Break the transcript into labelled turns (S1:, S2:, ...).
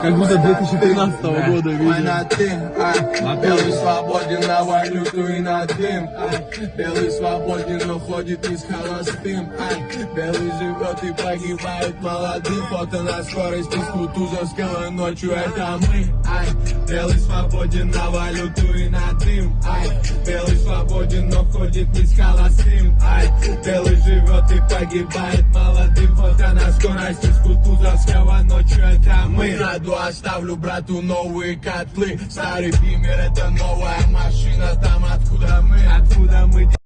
S1: Как будто 2013 года
S2: Война
S1: видео.
S2: ты, белый свободен на валюту и на дым. Белый свободен, но ходит и с холостым. Белый живет и погибает молодым. Фото на скорости с Кутузовского ночью, это мы. Белый свободен на валюту и на дым. Белый свободен, но ходит не с холостым. Белый живет и погибает молодым. Фото на скорости с Кутузовского ночью, это мы. Оставлю брату новые котлы. Старый бимер, это новая машина. Там откуда мы